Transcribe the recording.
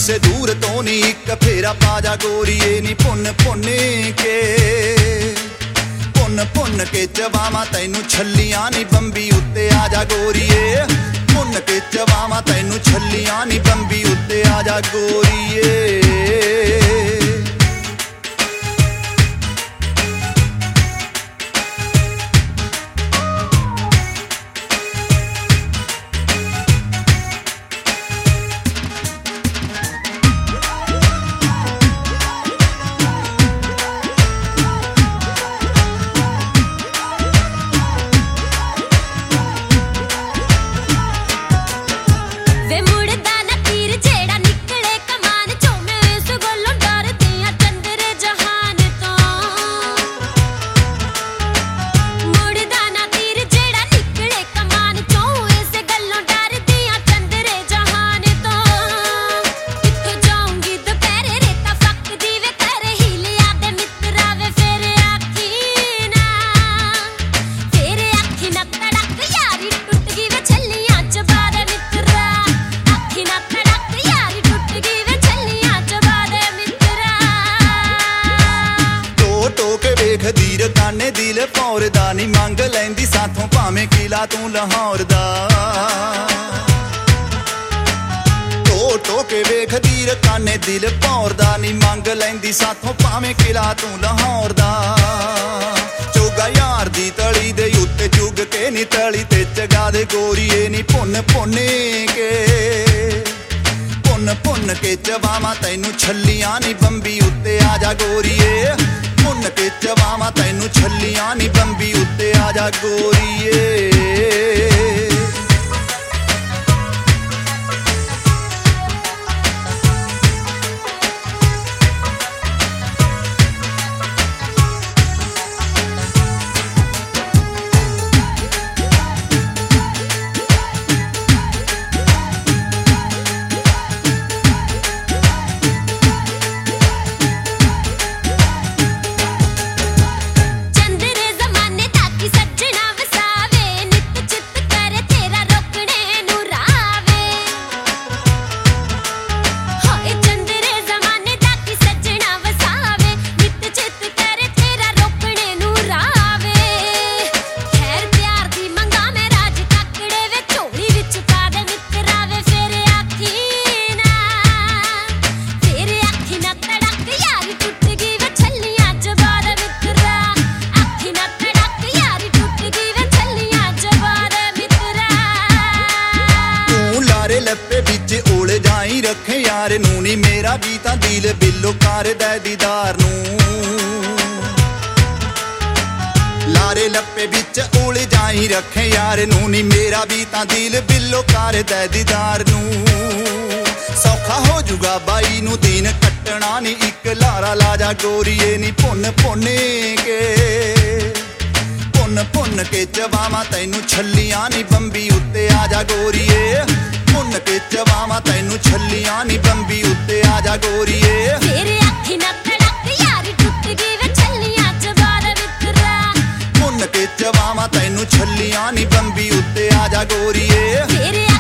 ਕਿਸੇ ਦੂਰ ਤੋਂ ਨੀ ਇੱਕ ਫੇਰਾ ਪਾ ਜਾ ਗੋਰੀਏ ਨੀ ਭੁੰਨ ਭੁੰਨ ਕੇ ਚਵਾਵਾਂ ਤੈਨੂੰ ਛੱਲੀਆਂ ਨੀ ਬੰਬੀ ਉੱਤੇ ਆ ਜਾ ਗੋਰੀਏ ਭੁੰਨ ਕੇ ਚਵਾਵਾਂ ਤੈਨੂੰ ਛੱਲੀਆਂ ਨੀ ਬੰਬੀ ਉੱਤੇ ਆ ਜਾ ਗੋਰੀਏ ਖਦੀਰ ਕਾਨੇ ਦਿਲ ਭੌਰਦਾ ਨੀ ਮੰਗ ਲੈਂਦੀ ਸਾਥੋਂ ਭਾਵੇਂ ਕਿਲਾ ਤੂੰ ਲਾਹੌਰ ਦਾ ਟੋ ਕੇ ਵੇਖ ਦੀਰ ਕਾਨੇ ਦਿਲ ਭੌਰਦਾ ਨੀ ਮੰਗ ਲੈਂਦੀ ਸਾਥੋਂ ਭਾਵੇਂ ਕਿਲਾ ਤੂੰ ਲਾਹੌਰ ਦਾ ਚੋਗਾ ਯਾਰ ਦੀ ਤਲੀ ਦੇ ਉੱਤੇ ਚੁੱਗ ਕੇ ਨੀ ਤਲੀ ਤੇ ਚਗਾ ਦੇ ਗੋਰੀਏ ਨੀ ਭੁੰਨ ਕੇ ਚਵਾਵਾਂ ਤੈਨੂੰ ਛੱਲੀਆਂ ਨੀ ਬੰਬੀ ਉੱਤੇ ਆ ਜਾ ਗੋਰੀਏ ਭੁੰਨ ਕੇ ਚਵਾਵਾਂ ਤੈਨੂੰ ਛੱਲੀਆਂ ਨੀ ਬੰਬੀ ਉੱਤੇ ਆ ਜਾ ਗੋਰੀਏ ਰੱਖੇ ਯਾਰ ਨੂੰ ਨੀ ਮੇਰਾ ਵੀ ਤਾਂ ਦਿਲ ਬਿੱਲੋ ਕਰਦਾ ਦੀਦਾਰ ਨੂੰ ਲਾਰੇ ਲੱਪੇ ਵਿੱਚ ਉਲਝਾਈ ਰੱਖੇ ਯਾਰ ਨੂੰ ਨੀ ਮੇਰਾ ਵੀ ਤਾਂ ਦਿਲ ਬਿੱਲੋ ਕਰਦਾ ਦੀਦਾਰ ਨੂੰ ਸੌਖਾ ਹੋ ਜੂਗਾ ਬਾਈ ਨੂੰ ਦਿਨ ਕੱਟਣਾ ਨੀ ਇੱਕ ਲਾਰਾ ਲਾ ਜਾ ਗੋਰੀਏ ਨੀ ਭੁੰਨ ਕੇ ਚਵਾਵਾਂ ਤੈਨੂੰ ਛੱਲੀਆਂ ਨੀ ਬੰਬੀ ਉੱਤੇ ਆ ਜਾ ਗੋਰੀਏ ਭੁੰਨ ਕੇ ਚਵਾਵਾਂ ਤੈਨੂੰ ਛੱਲੀਆਂ ਨੀ ਬੰਬੀ ਉੱਤੇ ਆ ਜਾ ਗੋਰੀਏ ਤੇਰੇ ਅੱਖੀ ਨਾ ਧੜਕ ਯਾਰੀ ਟੁੱਟ ਗਈ ਵੇ ਛੱਲੀਆਂ ਚ ਬਾਰ ਵਿਤਰਾ ਭੁੰਨ ਕੇ ਚਵਾਵਾਂ ਤੈਨੂੰ ਛੱਲੀਆਂ ਨੀ ਬੰਬੀ ਉੱਤੇ ਆ ਜਾ ਗੋਰੀਏ ਤੇਰੇ